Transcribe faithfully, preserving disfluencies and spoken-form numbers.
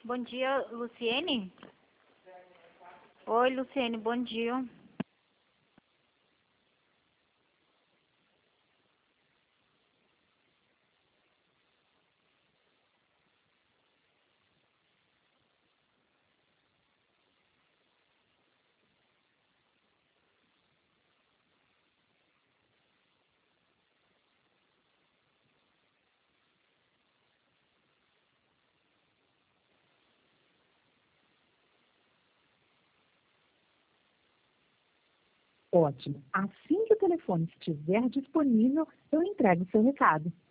Bom dia, Luciene? Oi, Luciene, bom dia. Ótimo. Assim que o telefone estiver disponível, eu entrego o seu recado.